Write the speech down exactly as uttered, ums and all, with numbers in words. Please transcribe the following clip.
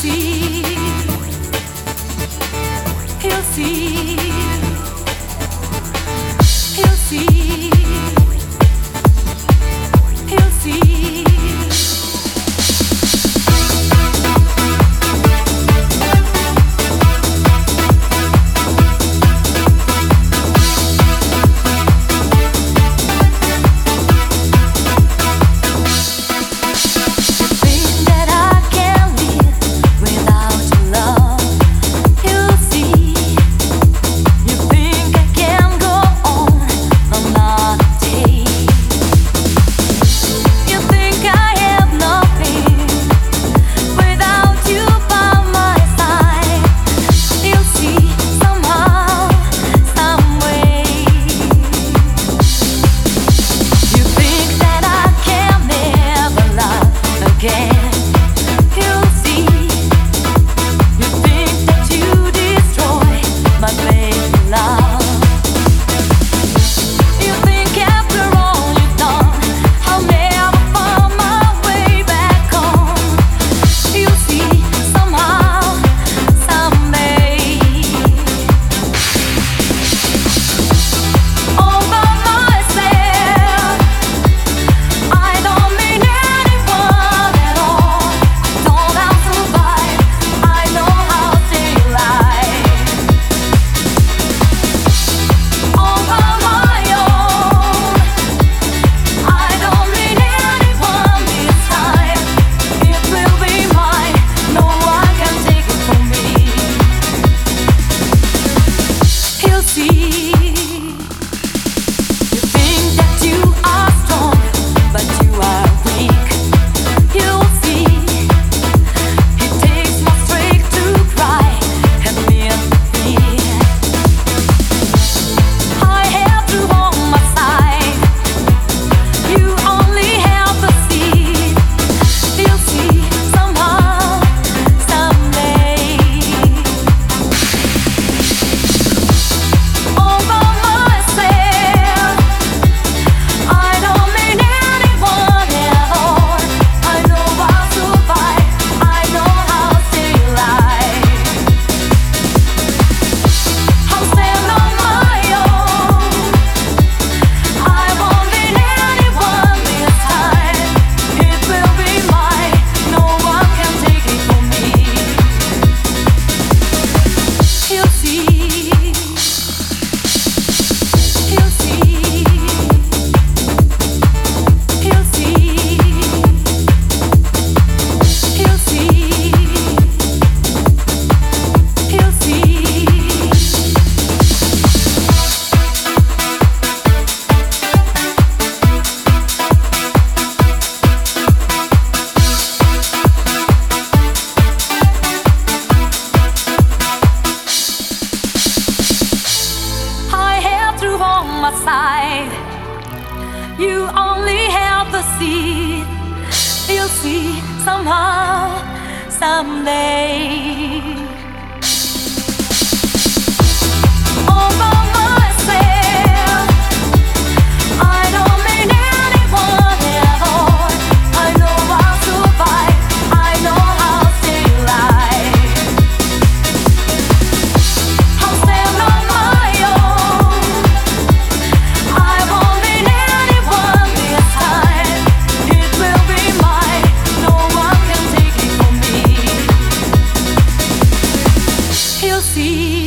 see, he'll see, he'll see, he'll see. You only have the seed. You'll see somehow, someday. All by myself, I don't need anyone at all. I know I'll survive. I know I'll stay alive. I'll stand on my own. I won't need anyone this time. It will be mine. No one can take it from me. He'll see.